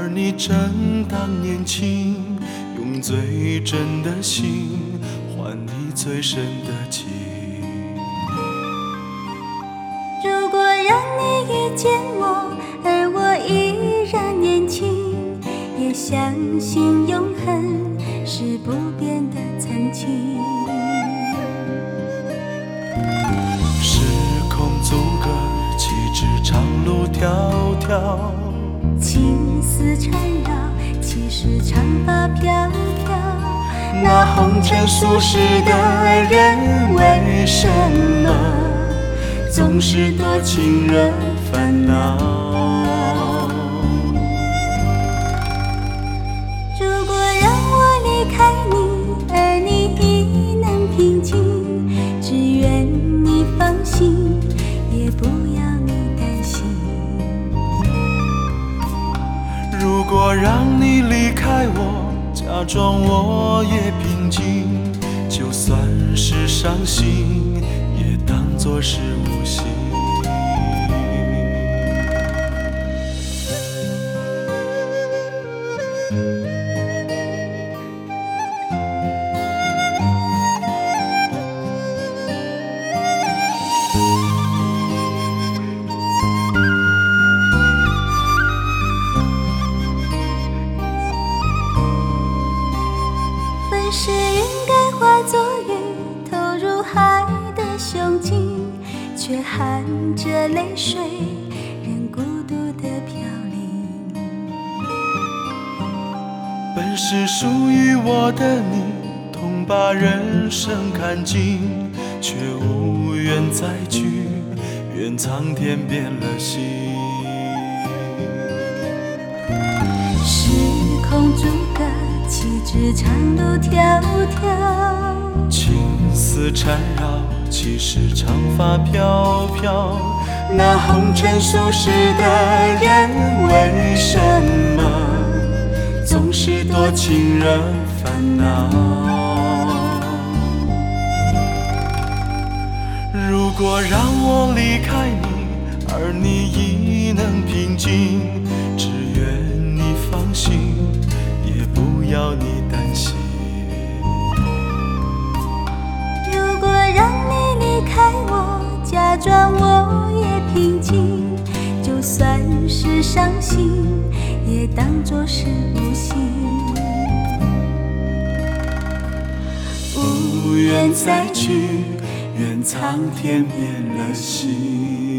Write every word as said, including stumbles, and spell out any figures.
而你正当年轻，用最真的心换你最深的情。 如果让你遇见我，而我依然年轻，也相信永恒是不变的曾经。 时空阻隔，岂知长路迢迢， 情丝缠绕，其实长发飘飘。 那红尘俗世的人，为什么总是多情人烦恼？ 如果让我离开你，而你亦能平静，只愿你放心，也不要你担心。 如果让你离开我，假装我也平静，就算是伤心，也当作是无心。 本是应该化作雨，投入海的胸襟，却含着泪水，任孤独的飘零。 本是属于我的你，痛把人生看尽，却无缘再聚，愿苍天变了心。 时空阻隔，岂知长路迢迢。 情丝缠绕，其实长发飘飘。那红尘俗世的人，为什么总是多情人烦恼？如果让我离开你，而你亦能平静，只愿你放心，也不要你担心。 如果让你离开我，假装我也平静，就算是伤心，也当作是无心。 无缘再聚，愿苍天变了心。